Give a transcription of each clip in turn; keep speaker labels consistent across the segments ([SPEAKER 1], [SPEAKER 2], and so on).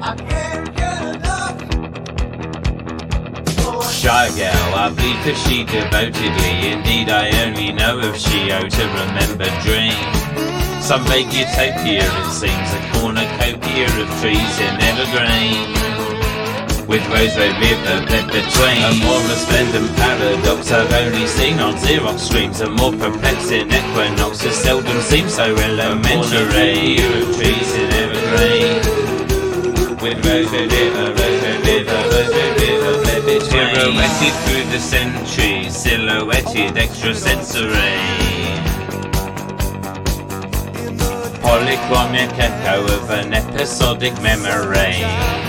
[SPEAKER 1] Shy girl, I bleed for she devotedly. Indeed, I only know of she, oh, to remember dream. Some vague utopia, it seems, a cornucopia of trees in evergreen, with rose-red river bled between. A more resplendent paradox I've only seen on Xerox streams. A more perplexing equinox has seldom seemed so elementary. Of trees in evergreen, with rose-red river, rose-red river, rose-red river bled between. Pirouetted through the centuries, silhouetted extrasensory, polychromic echo of an episodic memory.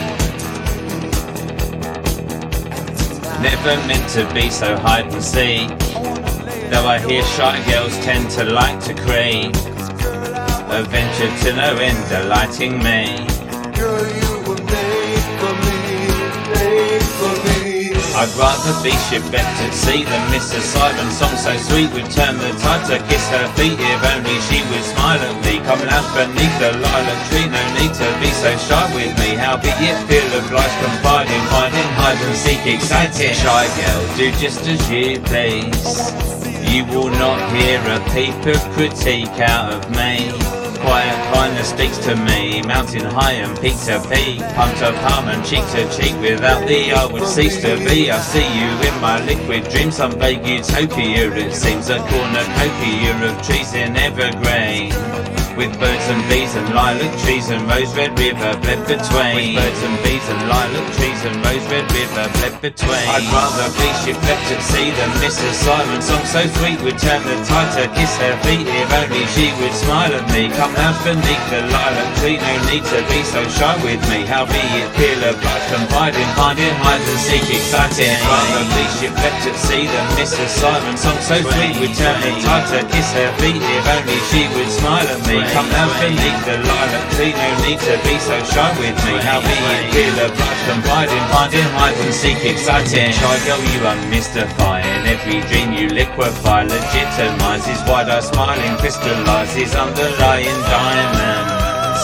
[SPEAKER 1] Never meant to be so hide and seek, though I hear shy girls tend to like to creep. A venture to no end delighting me.
[SPEAKER 2] Girl, you were made for me, made for me.
[SPEAKER 1] I'd rather be shipwrecked at sea than miss a siren song so sweet. Would turn the tide to kiss her feet if only she would smile at me. Come lounge beneath the lilac tree, no need to be so shy with me. How be it feel obliged, confiding, finding, hide and seek, exciting. Shy girl, do just as you please. You will not hear a peep of critique out of me. Quiet kindness speaks to me, mountain high and peak to peak, palm to palm and cheek to cheek. Without thee I would cease to be. I see you in my liquid dreams, some vague utopia. It seems a cornucopia of trees in evergreen, with birds and bees and lilac trees and rose-red river bled between. With birds and bees and lilac trees and rose-red river bled between. I'd rather be shipwrecked at sea than miss a siren song so sweet. Would turn the tide to kiss her feet if only she would smile at me. Come lounge beneath the lilac tree, no need to be so shy with me. How be it feel obliged, confiding, finding, hide and seek, exciting. I'd rather be shipwrecked at sea than miss a siren song so sweet. Would turn the tide to kiss her feet if only she would smile at me. Come lounge beneath the lilac tree, no need to be so shy with me. How be it feel obliged, confiding, finding, hide and seek, exciting. Shy girl, you unmystifying, every dream you liquefy legitimizes wide-eyed smiling, crystallizes underlying diamonds.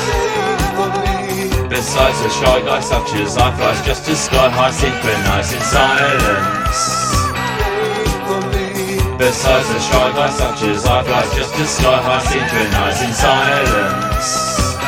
[SPEAKER 1] Besides a shy guy such as I flies just as sky high, synchronized in silence. Besides a shy guy such as I flies just as sky high, synchronized in silence.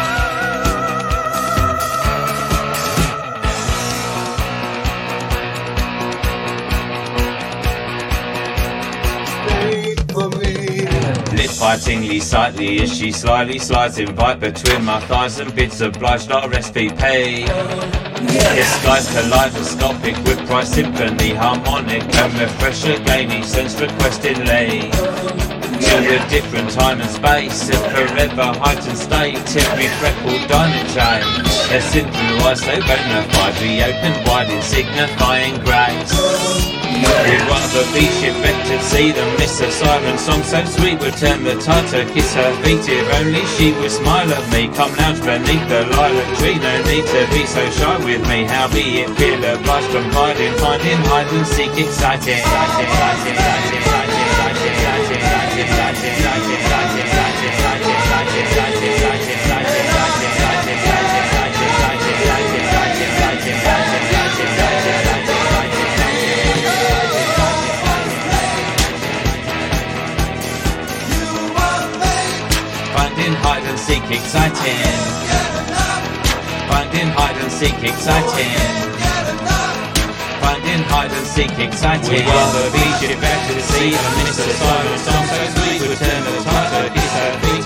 [SPEAKER 1] Lip bitingly sightly as she slyly slides in bite between my thighs and bids obliged RSVP. Disguised kaleidoscopic with price symphony, harmonic and refresher gain each sense requestingly. To a different time and space, a forever heightened state, every freckled diamond chain. A simple eyes so bona fide, reopened wide in signifying grace. We'd rather be shipwrecked at sea than miss a siren song so sweet. Would turn the tide to kiss her feet if only she would smile at me. Come lounge beneath the lilac tree, no need to be so shy with me. How be it feel obliged, confiding, finding, hide and seek, exciting. Finding, hide and seek, exciting. Finding, hide and seek, exciting. Finding, hide and seek, exciting. We'd rather be shipwrecked to the sea than miss a siren song so sweet. Would turn the tide to kiss her feet